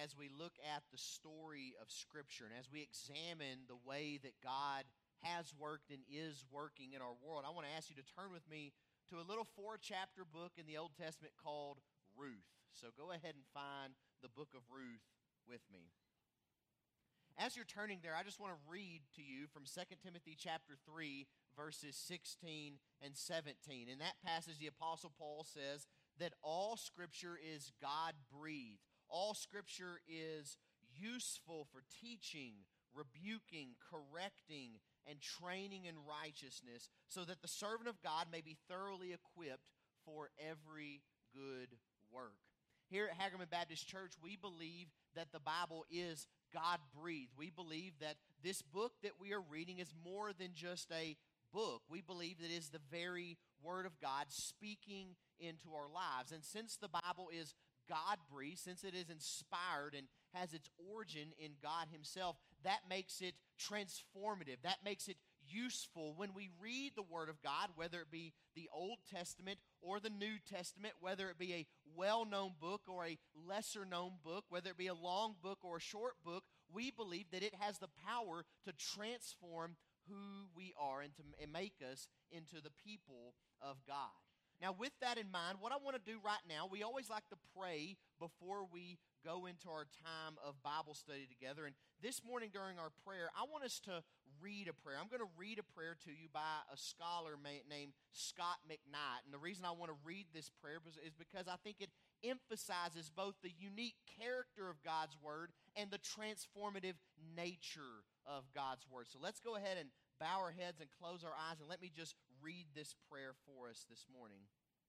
as we look at the story of Scripture and as we examine the way that God has worked and is working in our world, I want to ask you to turn with me to a little 4-chapter book in the Old Testament called Ruth. So go ahead and find the book of Ruth with me. As you're turning there, I just want to read to you from 2 Timothy chapter 3, verses 16 and 17. In that passage, the Apostle Paul says that all Scripture is God-breathed. All Scripture is useful for teaching, rebuking, correcting, and training in righteousness, so that the servant of God may be thoroughly equipped for every good work. Here at Hagerman Baptist Church, we believe that the Bible is God-breathed. We believe that this book that we are reading is more than just a book. We believe that it is the very Word of God speaking into our lives. And since the Bible is God-breathed, since it is inspired and has its origin in God Himself, that makes it transformative. That makes it useful when we read the Word of God, whether it be the Old Testament or the New Testament, whether it be a well-known book or a lesser-known book, whether it be a long book or a short book. We believe that it has the power to transform who we are and to make us into the people of God. Now, with that in mind, what I want to do right now, we always like to pray before we go into our time of Bible study together. And this morning during our prayer, I want us to read a prayer. I'm going to read a prayer to you by a scholar named Scott McKnight. And the reason I want to read this prayer is because I think it emphasizes both the unique character of God's Word and the transformative nature of God's Word. So let's go ahead and bow our heads and close our eyes, and let me just read this prayer for us this morning.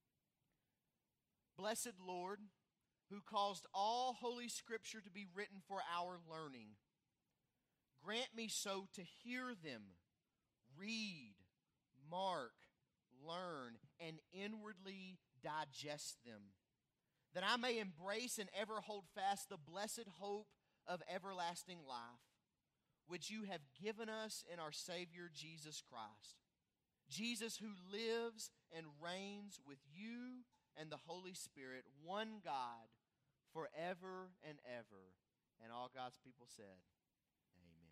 Blessed Lord, who caused all Holy Scripture to be written for our learning, grant me so to hear them, read, mark, learn, and inwardly digest them, that I may embrace and ever hold fast the blessed hope of everlasting life, which you have given us in our Savior Jesus Christ. Jesus, who lives and reigns with you and the Holy Spirit, one God, forever and ever. And all God's people said, amen.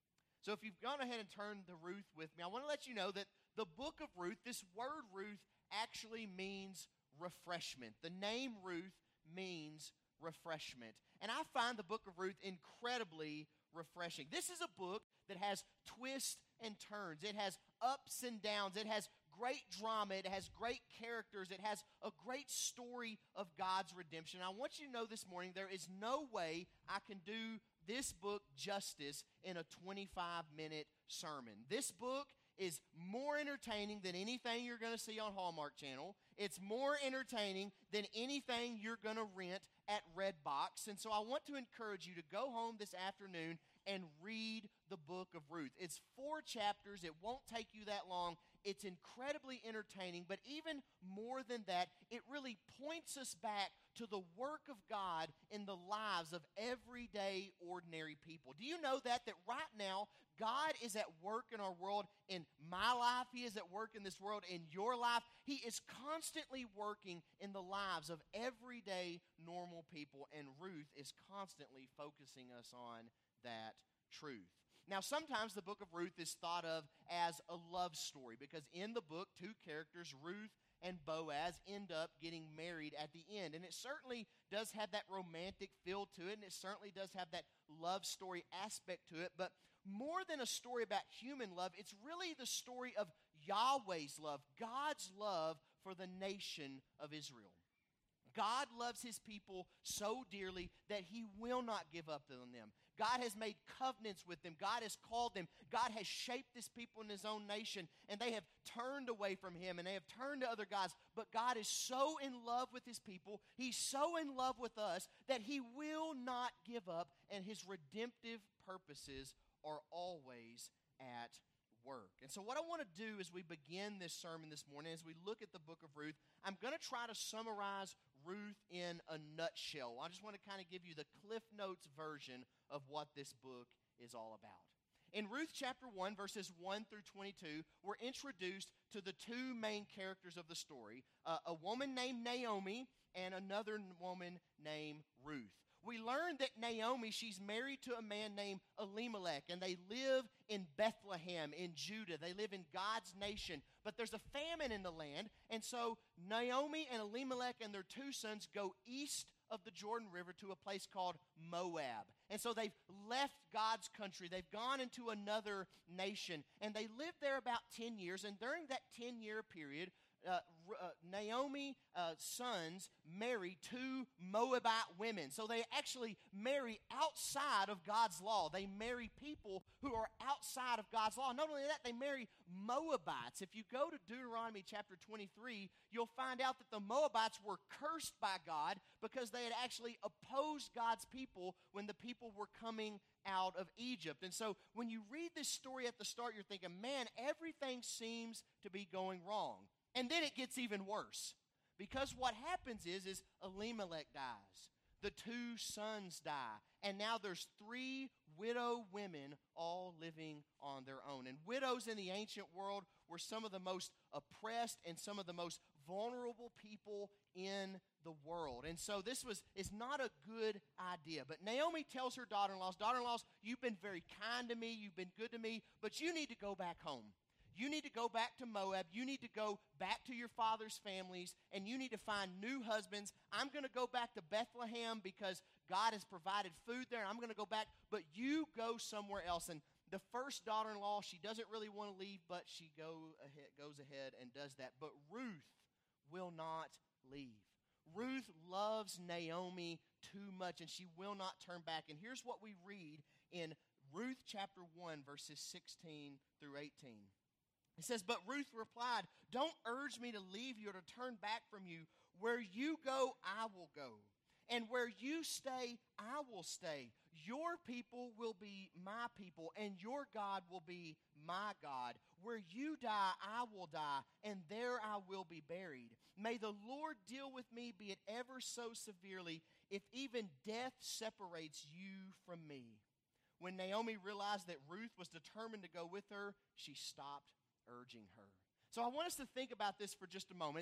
So if you've gone ahead and turned to Ruth with me, I want to let you know that the book of Ruth, this word Ruth, actually means refreshment. The name Ruth means refreshment. And I find the book of Ruth incredibly refreshing. This is a book that has twists and turns. It has ups and downs. It has great drama. It has great characters. It has a great story of God's redemption. I want you to know this morning, there is no way I can do this book justice in a 25-minute sermon. This book is more entertaining than anything you're going to see on Hallmark Channel. It's more entertaining than anything you're going to rent at Redbox. And so I want to encourage you to go home this afternoon and read the book of Ruth. It's 4 chapters. It won't take you that long. It's incredibly entertaining, but even more than that, it really points us back to the work of God in the lives of everyday, ordinary people. Do you know that right now, God is at work in our world, in my life, He is at work in this world, in your life. He is constantly working in the lives of everyday, normal people, and Ruth is constantly focusing us on that truth. Now, sometimes the book of Ruth is thought of as a love story because in the book, 2 characters, Ruth and Boaz, end up getting married at the end. And it certainly does have that romantic feel to it, and it certainly does have that love story aspect to it. But more than a story about human love, it's really the story of Yahweh's love, God's love for the nation of Israel. God loves His people so dearly that He will not give up on them. God has made covenants with them. God has called them. God has shaped this people in His own nation, and they have turned away from Him, and they have turned to other gods. But God is so in love with His people, He's so in love with us, that He will not give up, and His redemptive purposes are always at work. And so what I want to do as we begin this sermon this morning, as we look at the book of Ruth, I'm going to try to summarize Ruth in a nutshell. I just want to kind of give you the Cliff Notes version of what this book is all about. In Ruth chapter 1, verses 1 through 22, we're introduced to the 2 main characters of the story, a woman named Naomi and another woman named Ruth. we learn that Naomi, she's married to a man named Elimelech, and they live in Bethlehem in Judah. They live in God's nation, but there's a famine in the land, and so Naomi and Elimelech and their two sons go east of the Jordan River to a place called Moab. And so they've left God's country. They've gone into another nation, and they lived there about 10 years, and during that 10-year period, Naomi's sons marry two Moabite women. So they actually marry outside of God's law. They marry people who are outside of God's law. Not only that, they marry Moabites. If you go to Deuteronomy chapter 23, you'll find out that the Moabites were cursed by God because they had actually opposed God's people when the people were coming out of Egypt. And so when you read this story at the start, you're thinking, man, everything seems to be going wrong. And then it gets even worse, because what happens is Elimelech dies, the two sons die, and now there's 3 widow women all living on their own. And widows in the ancient world were some of the most oppressed and some of the most vulnerable people in the world. And so this is not a good idea. But Naomi tells her daughter-in-laws, you've been very kind to me, you've been good to me, but you need to go back home. You need to go back to Moab. You need to go back to your father's families, and you need to find new husbands. I'm going to go back to Bethlehem because God has provided food there, and I'm going to go back, but you go somewhere else. And the first daughter-in-law, she doesn't really want to leave, but she goes ahead and does that. But Ruth will not leave. Ruth loves Naomi too much, and she will not turn back. And here's what we read in Ruth chapter 1, verses 16 through 18. It says, but Ruth replied, don't urge me to leave you or to turn back from you. Where you go, I will go. And where you stay, I will stay. Your people will be my people, and your God will be my God. Where you die, I will die, and there I will be buried. May the Lord deal with me, be it ever so severely, if even death separates you from me. When Naomi realized that Ruth was determined to go with her, she stopped urging her. So I want us to think about this for just a moment.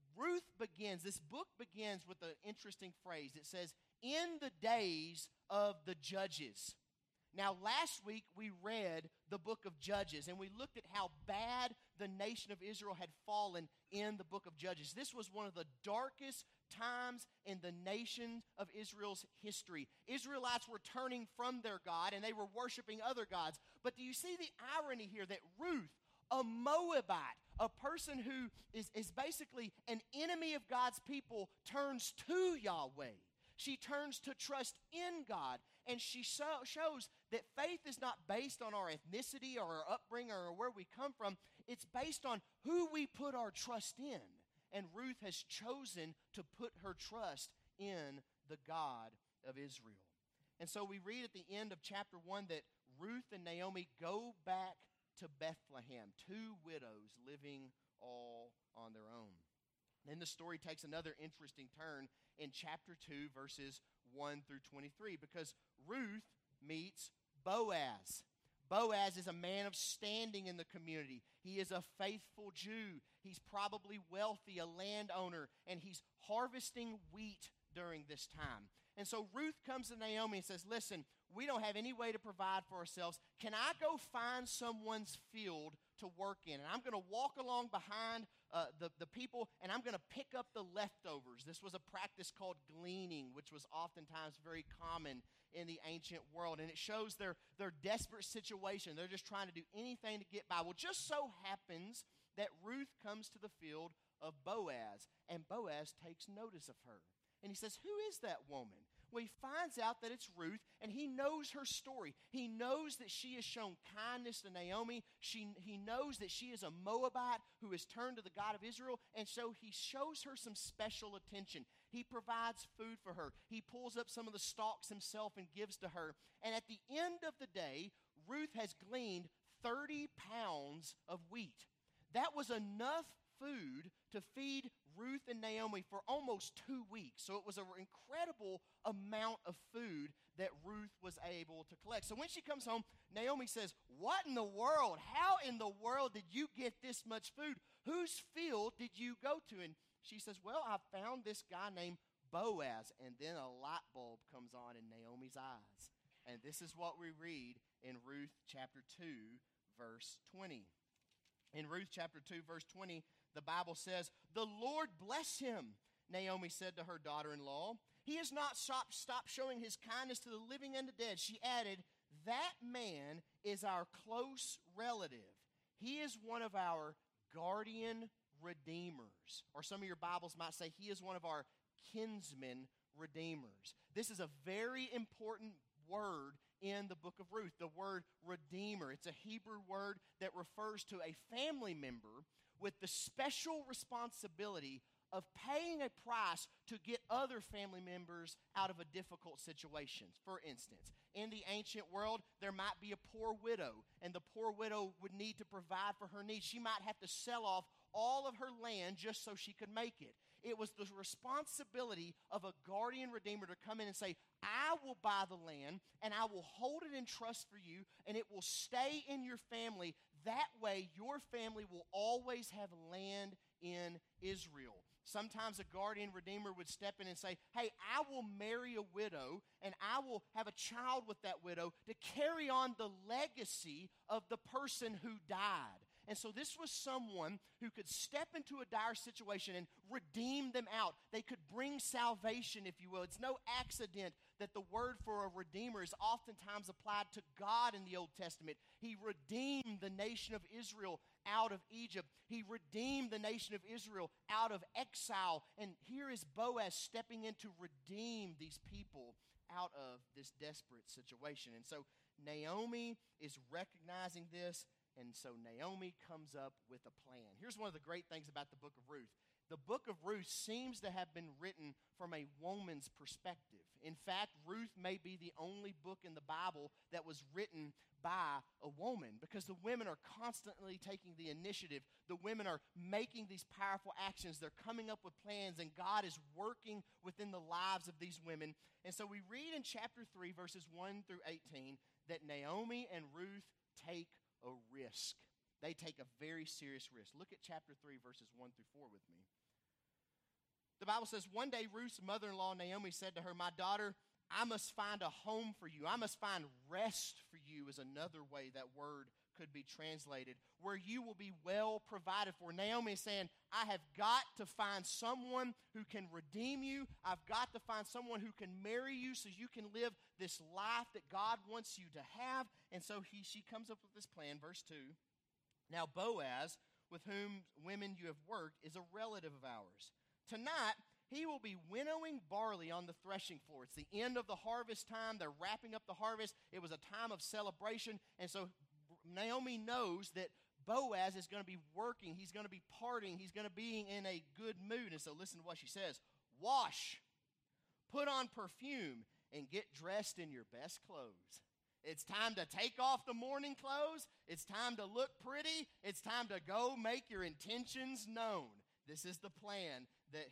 This book begins with an interesting phrase. It says, in the days of the judges. Now, last week we read the book of Judges, and we looked at how bad the nation of Israel had fallen in the book of Judges. This was one of the darkest times in the nation of Israel's history. Israelites were turning from their God, and they were worshiping other gods. But do you see the irony here that Ruth, a Moabite, a person who is basically an enemy of God's people, turns to Yahweh. She turns to trust in God, and she shows that faith is not based on our ethnicity or our upbringing or where we come from. It's based on who we put our trust in. And Ruth has chosen to put her trust in the God of Israel. And so we read at the end of chapter 1 that Ruth and Naomi go back to Bethlehem, 2 widows living all on their own. Then the story takes another interesting turn in chapter 2, verses 1 through 23, because Ruth meets Boaz. Boaz is a man of standing in the community. He is a faithful Jew. He's probably wealthy, a landowner, and he's harvesting wheat during this time. And so Ruth comes to Naomi and says, listen, we don't have any way to provide for ourselves. Can I go find someone's field to work in? And I'm going to walk along behind the people, and I'm going to pick up the leftovers. This was a practice called gleaning, which was oftentimes very common in the ancient world. And it shows their desperate situation. They're just trying to do anything to get by. Well, just so happens that Ruth comes to the field of Boaz, and Boaz takes notice of her. And he says, who is that woman? Well, he finds out that it's Ruth, and he knows her story. He knows that she has shown kindness to Naomi. He knows that she is a Moabite who has turned to the God of Israel, and so he shows her some special attention. He provides food for her. He pulls up some of the stalks himself and gives to her. And at the end of the day, Ruth has gleaned 30 pounds of wheat. That was enough food to feed Ruth and Naomi for almost 2 weeks. So it was an incredible amount of food that Ruth was able to collect. So when she comes home, Naomi says, what in the world? How in the world did you get this much food? Whose field did you go to? And she says, well, I found this guy named Boaz. And then a light bulb comes on in Naomi's eyes. And this is what we read in Ruth chapter 2, verse 20. In Ruth chapter 2, verse 20, the Bible says, "The Lord bless him," Naomi said to her daughter-in-law. "He has not stopped showing his kindness to the living and the dead." She added, "That man is our close relative. He is one of our guardian redeemers." Or some of your Bibles might say, he is one of our kinsmen redeemers. This is a very important word in the book of Ruth, the word redeemer. It's a Hebrew word that refers to a family member with the special responsibility of paying a price to get other family members out of a difficult situation. For instance, in the ancient world, there might be a poor widow, and the poor widow would need to provide for her needs. She might have to sell off all of her land just so she could make it. It was the responsibility of a guardian redeemer to come in and say, "I will buy the land, and I will hold it in trust for you, and it will stay in your family. That way, your family will always have land in Israel." Sometimes a guardian redeemer would step in and say, "Hey, I will marry a widow, and I will have a child with that widow to carry on the legacy of the person who died." And so this was someone who could step into a dire situation and redeem them out. They could bring salvation, if you will. It's no accident that the word for a redeemer is oftentimes applied to God in the Old Testament. He redeemed the nation of Israel out of Egypt. He redeemed the nation of Israel out of exile. And here is Boaz stepping in to redeem these people out of this desperate situation. And so Naomi is recognizing this. And so Naomi comes up with a plan. Here's one of the great things about the book of Ruth. The book of Ruth seems to have been written from a woman's perspective. In fact, Ruth may be the only book in the Bible that was written by a woman, because the women are constantly taking the initiative. The women are making these powerful actions. They're coming up with plans, and God is working within the lives of these women. And so we read in chapter 3, verses 1 through 18, that Naomi and Ruth take a risk. They take a very serious risk. Look at chapter 3, verses 1 through 4 with me. The Bible says, "One day Ruth's mother-in-law Naomi said to her, 'My daughter, I must find a home for you. I must find rest for you,'" is another way that word could be translated, "where you will be well provided for." Naomi is saying, I have got to find someone who can redeem you. I've got to find someone who can marry you so you can live this life that God wants you to have. And so she comes up with this plan, verse 2. "Now Boaz, with whom women you have worked, is a relative of ours. Tonight he will be winnowing barley on the threshing floor." It's the end of the harvest time. They're wrapping up the harvest. It was a time of celebration. And so Naomi knows that Boaz is going to be working. He's going to be partying. He's going to be in a good mood. And so listen to what she says. "Wash, put on perfume, and get dressed in your best clothes." It's time to take off the mourning clothes. It's time to look pretty. It's time to go make your intentions known. This is the plan that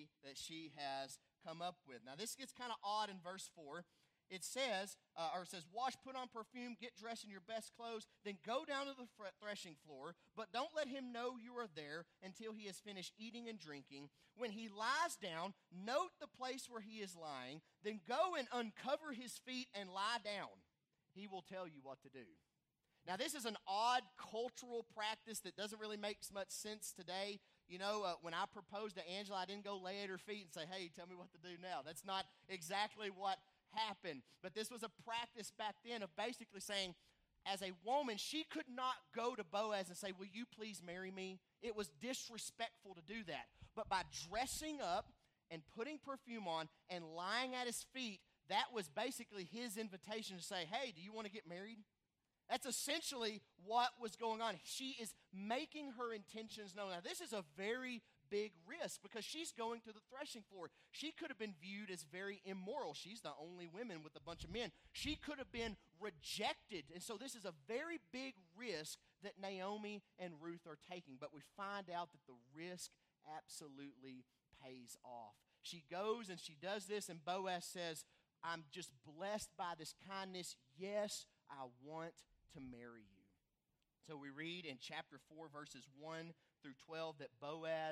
she has come up with. Now, this gets kind of odd in verse 4. It says, "Wash, put on perfume, get dressed in your best clothes, then go down to the threshing floor, but don't let him know you are there until he has finished eating and drinking. When he lies down, note the place where he is lying, then go and uncover his feet and lie down. He will tell you what to do." Now, this is an odd cultural practice that doesn't really make much sense today. You know, when I proposed to Angela, I didn't go lay at her feet and say, "Hey, tell me what to do now." That's not exactly what happened. But this was a practice back then of basically saying, as a woman, she could not go to Boaz and say, "Will you please marry me?" It was disrespectful to do that. But by dressing up and putting perfume on and lying at his feet, that was basically his invitation to say, "Hey, do you want to get married?" That's essentially what was going on. She is making her intentions known. Now, this is a very big risk because she's going to the threshing floor. She could have been viewed as very immoral. She's the only woman with a bunch of men. She could have been rejected. And so this is a very big risk that Naomi and Ruth are taking. But we find out that the risk absolutely pays off. She goes and she does this, and Boaz says, "I'm just blessed by this kindness. Yes, I want to marry you." So we read in chapter 4, verses 1 through 12, that Boaz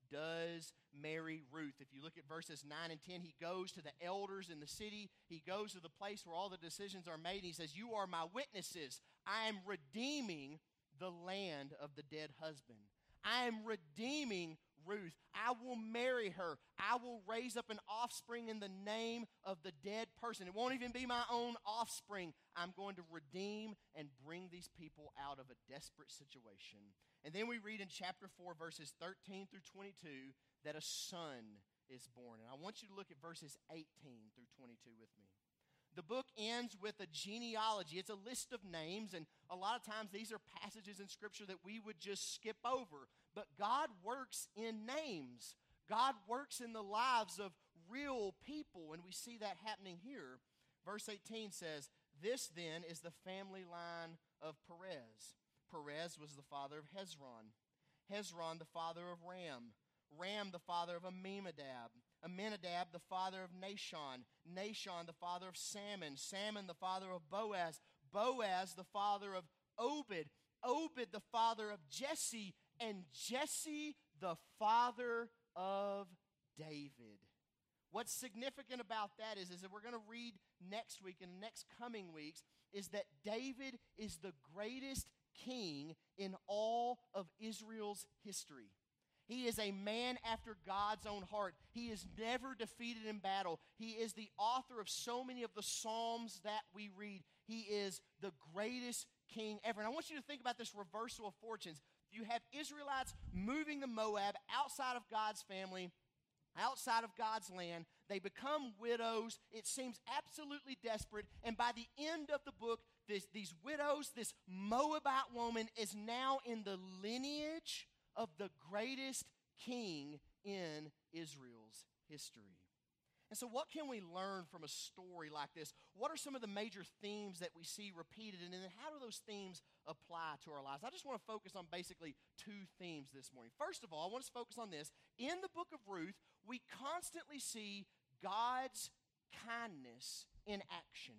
does marry Ruth. If you look at verses 9 and 10, he goes to the elders in the city. He goes to the place where all the decisions are made. And he says, you are my witnesses. I am redeeming the land of the dead husband. I am redeeming Ruth. I will marry her. I will raise up an offspring in the name of the dead person. It won't even be my own offspring. I'm going to redeem and bring these people out of a desperate situation. And then we read in chapter 4, verses 13 through 22, that a son is born. And I want you to look at verses 18 through 22 with me. The book ends with a genealogy. It's a list of names, and a lot of times these are passages in Scripture that we would just skip over. But God works in names. God works in the lives of real people, and we see that happening here. Verse 18 says, this then is the family line of Perez. Perez was the father of Hezron. Hezron the father of Ram. Ram the father of Amminadab. Amminadab the father of Nahshon. Nahshon the father of Salmon. Salmon the father of Boaz. Boaz the father of Obed. Obed the father of Jesse. And Jesse the father of David. What's significant about that is that we're going to read next week and the next coming weeks is that David is the greatest king in all of Israel's history. He is a man after God's own heart. He is never defeated in battle. He is the author of so many of the Psalms that we read. He is the greatest king ever. And I want you to think about this reversal of fortunes. You have Israelites moving to Moab outside of God's family, outside of God's land. They become widows. It seems absolutely desperate. And by the end of the book, these widows, this Moabite woman is now in the lineage of the greatest king in Israel's history. And so what can we learn from a story like this? What are some of the major themes that we see repeated? And then how do those themes apply to our lives? I just want to focus on basically two themes this morning. First of all, I want us to focus on this. In the book of Ruth, we constantly see God's kindness in action.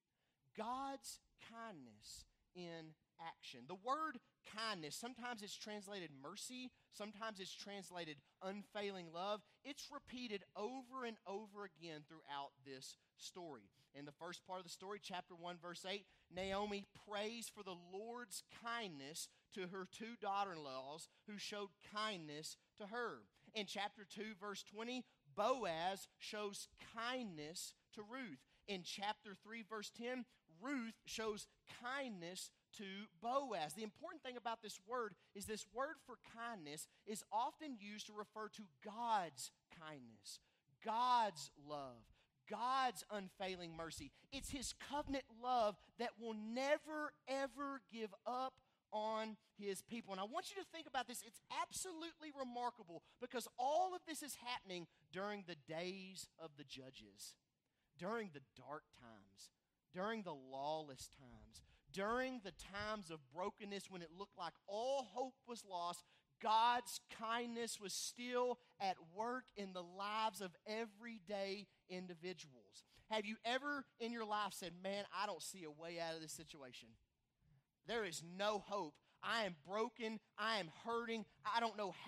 God's kindness in action. The word kindness, sometimes it's translated mercy, sometimes it's translated unfailing love. It's repeated over and over again throughout this story. In the first part of the story, chapter 1, verse 8, Naomi prays for the Lord's kindness to her two daughter-in-laws who showed kindness to her. In chapter 2, verse 20, Boaz shows kindness to Ruth. In chapter 3, verse 10, Ruth shows kindness to Boaz. The important thing about this word is this word for kindness is often used to refer to God's kindness, God's love, God's unfailing mercy. It's His covenant love that will never, ever give up on His people. And I want you to think about this. It's absolutely remarkable because all of this is happening during the days of the judges, during the dark times, during the lawless times, during the times of brokenness when it looked like all hope was lost. God's kindness was still at work in the lives of everyday individuals. Have you ever in your life said, man, I don't see a way out of this situation? There is no hope. I am broken. I am hurting. I don't know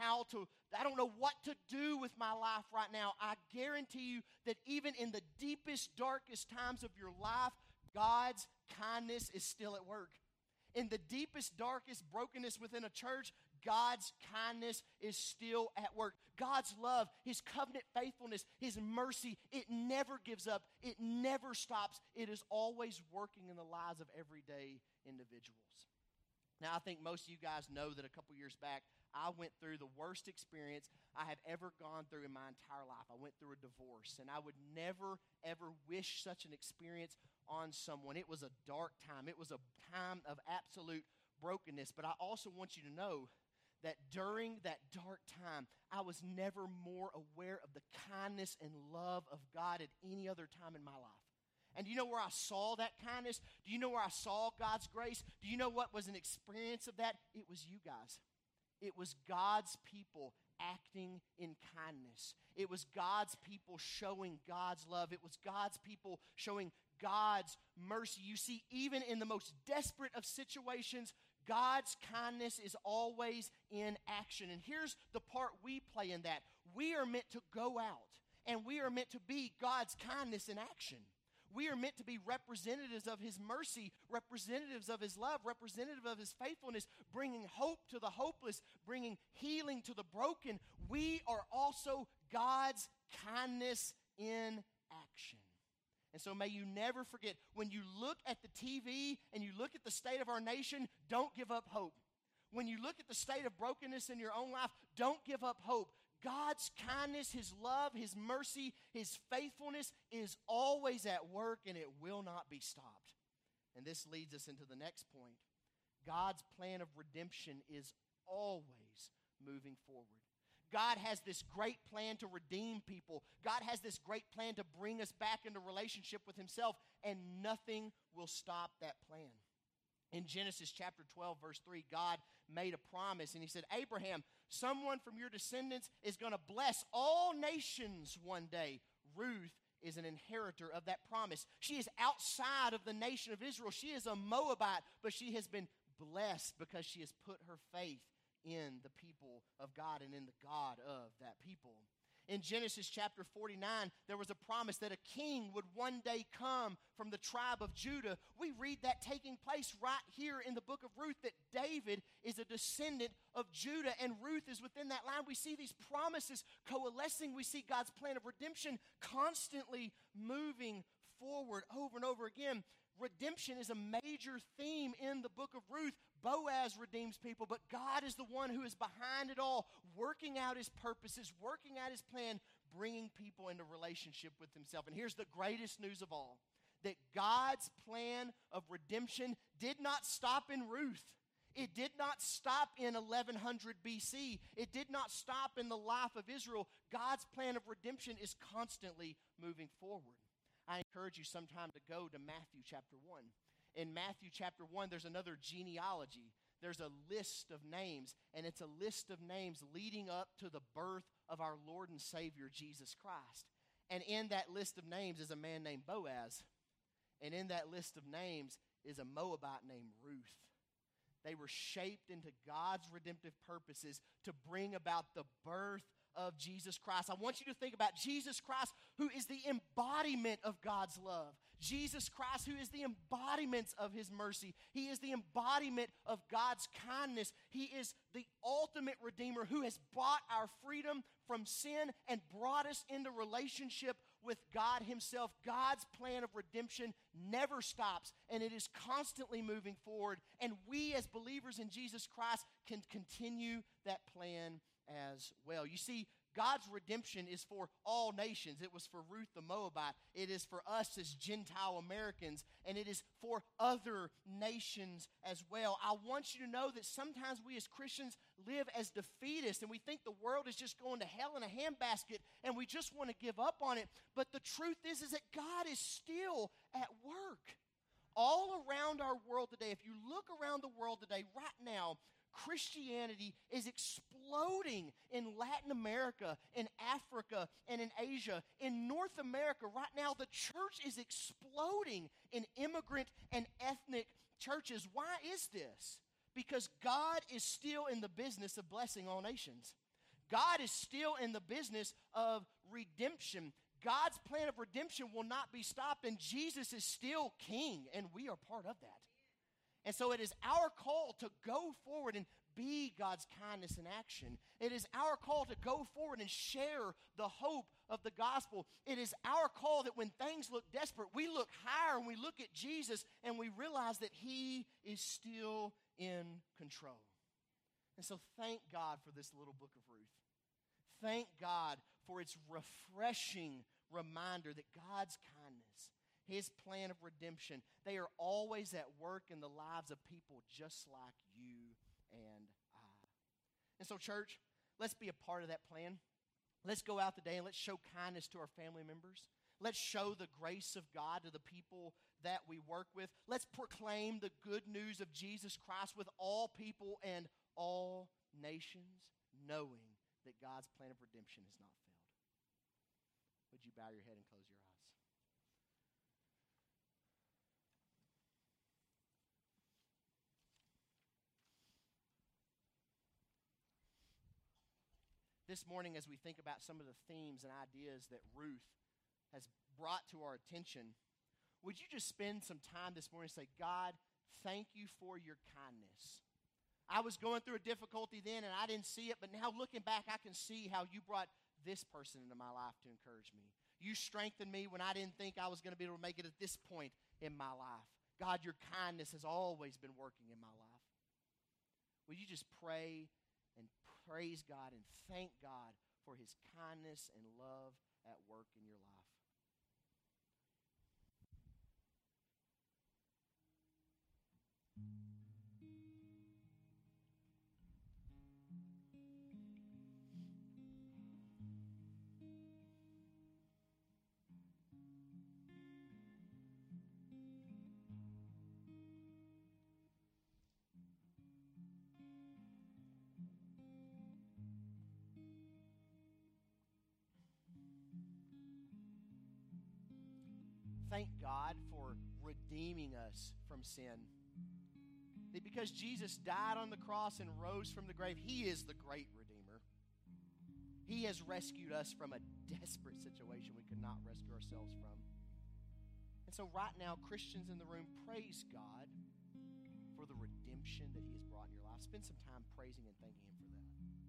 what to do with my life right now. I guarantee you that even in the deepest, darkest times of your life, God's kindness is still at work. In the deepest, darkest brokenness within a church, God's kindness is still at work. God's love, His covenant faithfulness, His mercy, it never gives up. It never stops. It is always working in the lives of everyday individuals. Now, I think most of you guys know that a couple years back, I went through the worst experience I have ever gone through in my entire life. I went through a divorce, and I would never, ever wish such an experience on someone. It was a dark time. It was a time of absolute brokenness. But I also want you to know that during that dark time, I was never more aware of the kindness and love of God at any other time in my life. And do you know where I saw that kindness? Do you know where I saw God's grace? Do you know what was an experience of that? It was you guys. It was God's people acting in kindness. It was God's people showing God's love. It was God's people showing God's mercy. You see, even in the most desperate of situations, God's kindness is always in action. And here's the part we play in that. We are meant to go out, and we are meant to be God's kindness in action. We are meant to be representatives of His mercy, representatives of His love, representative of His faithfulness, bringing hope to the hopeless, bringing healing to the broken. We are also God's kindness in action. And so may you never forget, when you look at the TV and you look at the state of our nation, don't give up hope. When you look at the state of brokenness in your own life, don't give up hope. God's kindness, His love, His mercy, His faithfulness is always at work, and it will not be stopped. And this leads us into the next point. God's plan of redemption is always moving forward. God has this great plan to redeem people. God has this great plan to bring us back into relationship with Himself, and nothing will stop that plan. In Genesis chapter 12, verse 3, God made a promise, and He said, Abraham, someone from your descendants is going to bless all nations one day. Ruth is an inheritor of that promise. She is outside of the nation of Israel. She is a Moabite, but she has been blessed because she has put her faith in the people of God and in the God of that people. In Genesis chapter 49, there was a promise that a king would one day come from the tribe of Judah. We read that taking place right here in the book of Ruth, that David is a descendant of Judah, and Ruth is within that line. We see these promises coalescing. We see God's plan of redemption constantly moving forward over and over again. Redemption is a major theme in the book of Ruth. Boaz redeems people, but God is the one who is behind it all, working out His purposes, working out His plan, bringing people into relationship with Himself. And here's the greatest news of all, that God's plan of redemption did not stop in Ruth. It did not stop in 1100 BC. It did not stop in the life of Israel. God's plan of redemption is constantly moving forward. I encourage you sometime to go to Matthew chapter 1. In Matthew chapter 1, there's another genealogy. There's a list of names, and it's a list of names leading up to the birth of our Lord and Savior, Jesus Christ. And in that list of names is a man named Boaz. And in that list of names is a Moabite named Ruth. They were shaped into God's redemptive purposes to bring about the birth of Jesus Christ. I want you to think about Jesus Christ, who is the embodiment of God's love. Jesus Christ, who is the embodiment of His mercy. He is the embodiment of God's kindness. He is the ultimate Redeemer who has bought our freedom from sin and brought us into relationship with God Himself. God's plan of redemption never stops, and it is constantly moving forward. And we as believers in Jesus Christ can continue that plan as well. You see, God's redemption is for all nations. It was for Ruth the Moabite. It is for us as Gentile Americans, and it is for other nations as well. I want you to know that sometimes we as Christians live as defeatists, and we think the world is just going to hell in a handbasket, and we just want to give up on it. But the truth is that God is still at work. All around our world today, if you look around the world today, right now, Christianity is exploding in Latin America, in Africa, and in Asia. In North America, right now, the church is exploding in immigrant and ethnic churches. Why is this? Because God is still in the business of blessing all nations. God is still in the business of redemption. God's plan of redemption will not be stopped, and Jesus is still King, and we are part of that. And so it is our call to go forward and be God's kindness in action. It is our call to go forward and share the hope of the gospel. It is our call that when things look desperate, we look higher and we look at Jesus and we realize that He is still in control. And so thank God for this little book of Ruth. Thank God for its refreshing reminder that God's kindness, His plan of redemption, they are always at work in the lives of people just like you and I. And so, church, let's be a part of that plan. Let's go out today and let's show kindness to our family members. Let's show the grace of God to the people that we work with. Let's proclaim the good news of Jesus Christ with all people and all nations, knowing that God's plan of redemption has not failed. Would you bow your head and close your eyes? this morning, as we think about some of the themes and ideas that Ruth has brought to our attention, would you just spend some time this morning and say, God, thank you for your kindness. I was going through a difficulty then and I didn't see it, but now looking back, I can see how you brought this person into my life to encourage me. You strengthened me when I didn't think I was going to be able to make it at this point in my life. God, your kindness has always been working in my life. Will you just pray and praise God and thank God for his kindness and love at work in your life? Thank God for redeeming us from sin. That because Jesus died on the cross and rose from the grave, he is the great Redeemer. He has rescued us from a desperate situation we could not rescue ourselves from. And so right now, Christians in the room, praise God for the redemption that he has brought in your life. Spend some time praising and thanking him for that.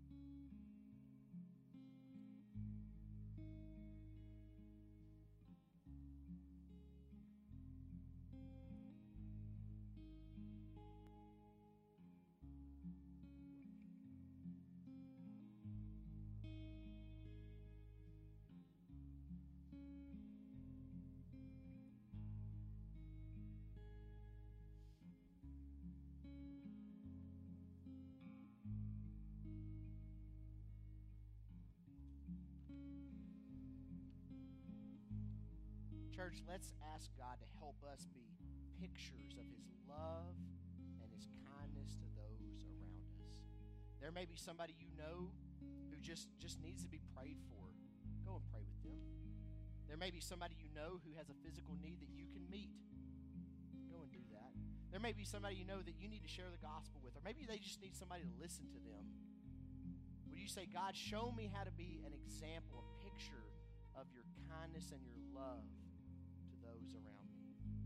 Church, let's ask God to help us be pictures of his love and his kindness to those around us. There may be somebody you know who just needs to be prayed for. Go and pray with them. There may be somebody you know who has a physical need that you can meet. Go and do that. There may be somebody you know that you need to share the gospel with, or maybe they just need somebody to listen to them. Would you say, God, show me how to be an example, a picture of your kindness and your love to those around me?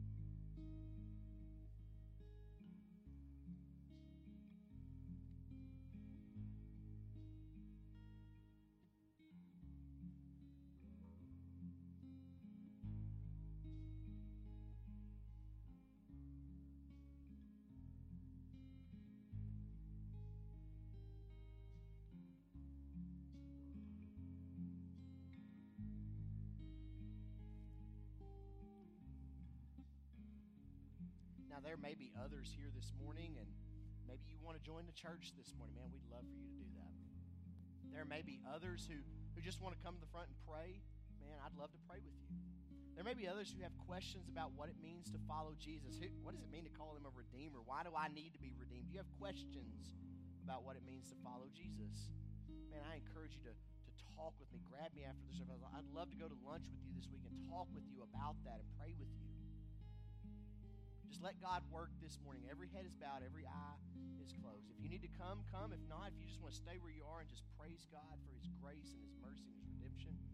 Now, there may be others here this morning, and maybe you want to join the church this morning. Man, we'd love for you to do that. There may be others who just want to come to the front and pray. Man, I'd love to pray with you. There may be others who have questions about what it means to follow Jesus. What does it mean to call him a redeemer? Why do I need to be redeemed? Do you have questions about what it means to follow Jesus? Man, I encourage you to talk with me. Grab me after the service. I'd love to go to lunch with you this week and talk with you about that and pray with you. Just let God work this morning. Every head is bowed, every eye is closed. If you need to come, come. If not, if you just want to stay where you are and just praise God for his grace and his mercy and his redemption,